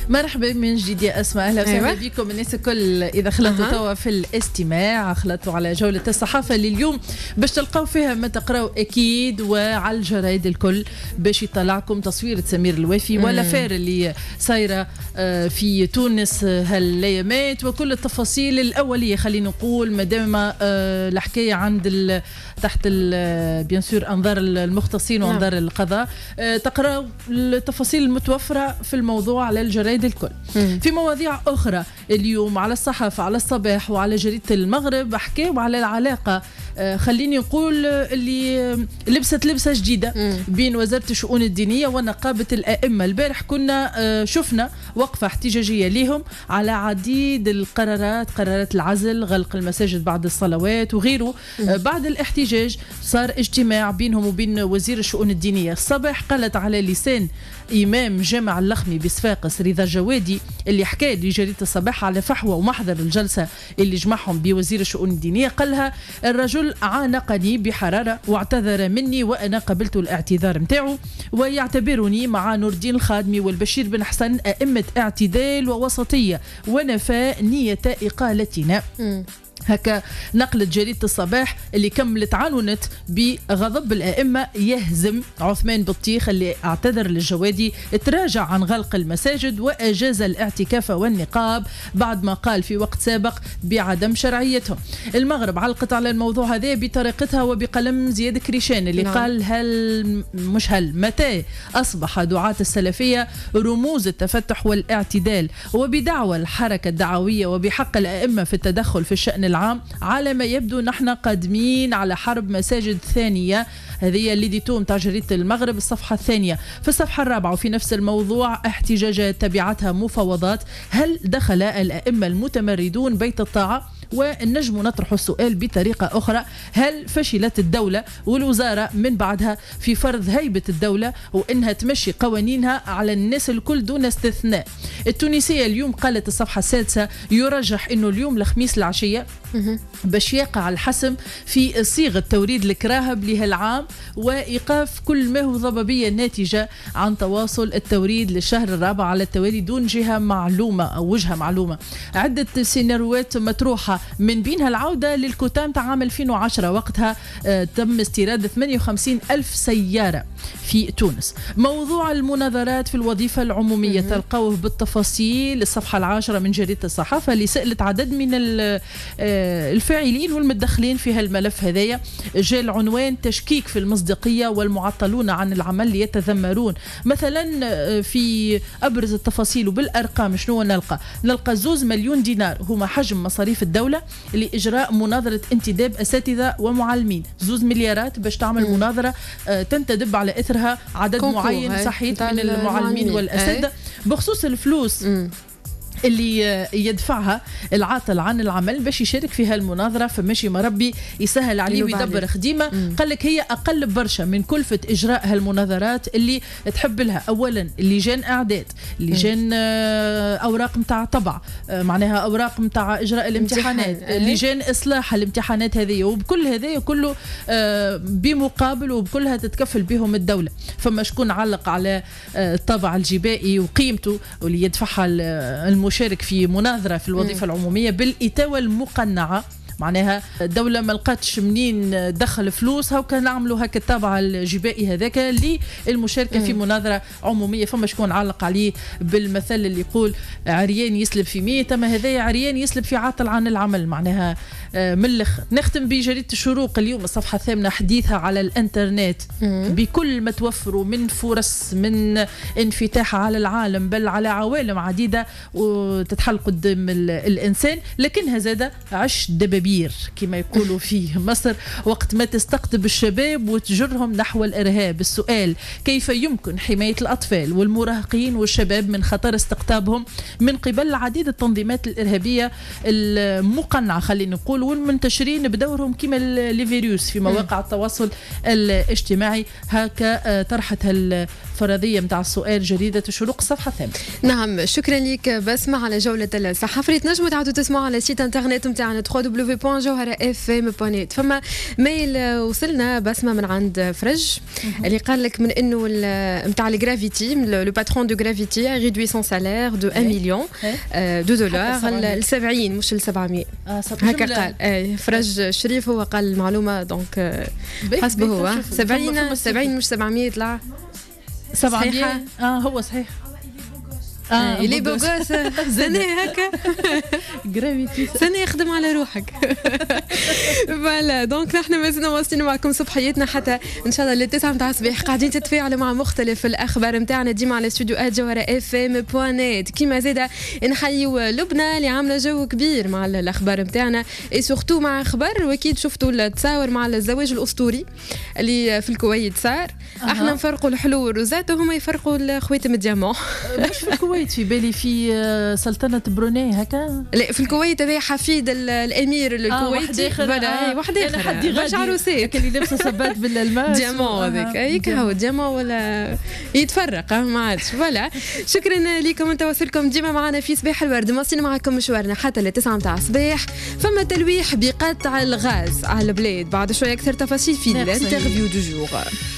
مرحبا من جديد يا أسماء، أهلا وسهلا بكم الناس الكل. إذا خلطوا توا في الاستماع خلطوا على جولة الصحافة لليوم باش تلقاو فيها ما تقراو أكيد، وعلى الجرايد الكل باش يطلعكم تصويرة سمير الوافي والأفير اللي صايرة في تونس هالأيامات وكل التفاصيل الأولية. خلينا نقول مادام الحكاية عند تحت بيان سور أنظار المختصين وأنظار القضاء، تقراو التفاصيل المتوفرة في الموضوع على الجرايد الكل. في مواضيع أخرى اليوم على الصحافة على الصباح وعلى جريدة المغرب حكاوا على العلاقة خليني نقول اللي لبست لبسة جديدة بين وزارة الشؤون الدينية ونقابة الأئمة. البارح كنا شفنا وقفة احتجاجية لهم على عديد القرارات، قرارات العزل، غلق المساجد بعد الصلوات وغيره. بعد الاحتجاج صار اجتماع بينهم وبين وزير الشؤون الدينية. الصباح قالت على لسان إمام جامع اللخمي بصفاقس رضا جوادي اللي حكى لجريدة الصباح على فحوى ومحضر الجلسة اللي جمعهم بوزير الشؤون الدينية، قالها الرجل عانقني بحرارة واعتذر مني وأنا قبلت الاعتذار متاعه ويعتبرني مع نور الدين الخادمي والبشير بن حسن أئمة اعتدال ووسطية ونفى نية إقالتنا. هكا نقلت جريدة الصباح اللي كملت عنونت بغضب الأئمة يهزم عثمان بطيخ اللي اعتذر للجوادي، تراجع عن غلق المساجد وأجاز الاعتكاف والنقاب بعد ما قال في وقت سابق بعدم شرعيتهم. المغرب علقت على الموضوع هذا بطريقتها وبقلم زياد كريشان اللي قال متى أصبح دعاة السلفية رموز التفتح والاعتدال، وبدعوى الحركة الدعوية وبحق الأئمة في التدخل في الشأن العام. على ما يبدو نحن قادمين على حرب مساجد ثانية. هذه اللي ديتوم تاع جريدة المغرب الصفحة الثانية. في الصفحة الرابعة وفي نفس الموضوع احتجاجات تبعتها مفاوضات. هل دخل الأئمة المتمردون بيت الطاعة؟ ونجم نطرح السؤال بطريقة أخرى، هل فشلت الدولة والوزارة من بعدها في فرض هيبة الدولة وإنها تمشي قوانينها على الناس الكل دون استثناء؟ التونسية اليوم قالت الصفحة السادسة يرجح إنه اليوم الخميس العشية باش يقع الحسم في صيغة توريد الكراهب لهالعام وإيقاف كل ما هو ضبابية ناتجة عن تواصل التوريد للشهر الرابع على التوالي دون جهة معلومة أو وجهة معلومة. عدة سيناريوهات مطروحة من بينها العودة للكتام تاع عام 2010، وقتها تم استيراد 58 ألف سيارة في تونس. موضوع المناظرات في الوظيفة العمومية تلقوه بالتفاصيل الصفحة 10 من جريدة الصحافة اللي سألت عدد من الفاعلين والمتدخلين في هالملف هذايا. جاء العنوان تشكيك في المصداقية والمعطلون عن العمل يتذمرون. مثلا في أبرز التفاصيل وبالأرقام شنو نلقى 2 مليون دينار هما حجم مصاريف الدولة لإجراء مناظرة انتداب أساتذة ومعلمين. 2 مليارات باش تعمل مناظرة تنتدب على إثرها عدد معين صحيح من المعلمين والأساتذة. بخصوص الفلوس اللي يدفعها العاطل عن العمل باش يشارك في هالمناظرة، فماشي مربي يسهل عليه ويدبر خديمة. قال لك هي أقل برشا من كلفة إجراء هالمناظرات اللي تحب لها أولا لجان أعداد، لجان أوراق متاع طبع، معناها أوراق متاع إجراء الامتحانات، لجان إصلاح الامتحانات هذه، وبكل هذه كله بمقابل وبكلها تتكفل بهم الدولة. فما شكون علق على الطابع الجبائي وقيمته واللي يدفعها المشارك في مناظرة في الوظيفة العمومية بالإتاوة المقنعة. معناها الدولة ما لقاتش منين دخل فلوس، هاو كان نعملوا هكا الطابع الجبائي هذاك للمشاركة في مناظرة عمومية. فما شكون علق عليه بالمثل اللي يقول عريان يسلب في 100، أما هذا عريان يسلب في عاطل عن العمل. معناها من الأخر نختم بجريدة الشروق اليوم الصفحة 8 حديثها على الانترنت بكل ما توفروا من فرص، من انفتاح على العالم بل على عوالم عديدة وتتحل قدام الإنسان، لكنها زادة عش دبابير كما يقولوا في مصر وقت ما تستقطب الشباب وتجرهم نحو الإرهاب. السؤال كيف يمكن حماية الأطفال والمراهقين والشباب من خطر استقطابهم من قبل عديد التنظيمات الإرهابية المقنعة خلينا نقول الكل والمنتشرين بدورهم كيما لي فيروس في مواقع التواصل الاجتماعي. هكا طرحت الفرضيه نتاع السؤال جريده الشروق الصفحه 8. نعم شكرا لك بسمة على جولة الصحافة. تنجموا تعودوا تسمعوا على السيت انترنت نتاعنا www.jawhara.fm.net. فما ميل وصلنا بسمة من عند فرج اللي قال لك من انه نتاع الجرافيتي لو باترون دو جرافيتي ريدوي سون سالير دو 1 مليون دو دولار ل 70 مش ل 700. هكا قال فرج شريف هو قال المعلومة دونك حسبه هو 70 مش 700 طلع 700. هو صحيح. اللي بوغوس سنة هكا جرافيتي سنة يخدم على روحك. فوالا دونك نحن مازلنا واصلين معكم صبحيتنا حتى ان شاء الله للتسعة متاع الصباح قاعدين تتفاعلوا مع مختلف الاخبار نتاعنا ديما على استوديوهات جوهرة FM.net. كيما زاده نحيو لبنى اللي عامله جو كبير مع الاخبار نتاعنا اي سورتو مع اخبار واكيد شفتوا التصاور مع الزواج الاسطوري اللي في الكويت صار. احنا نفرقوا الحلو والروزات وهم يفرقوا الخواتم الديامون. مش في الكويت في بالي في سلطنة بروني هكا. لا في الكويت هذا حفيد الامير الكويتي. واحد اخر حد غادي عروسات اللي لابسه صبات بالالماس ديامون هذاك هيك هو ديامون ولا يتفرق ما عادش. فوالا شكرا لكم من تواصلكم ديما معنا في صباح الورد. مواصلين معكم مشوارنا حتى للتسعة متاع الصباح. فما تلويح بقطع الغاز على البلاد بعد شويه اكثر تفاصيل في الانترفيو دو جور.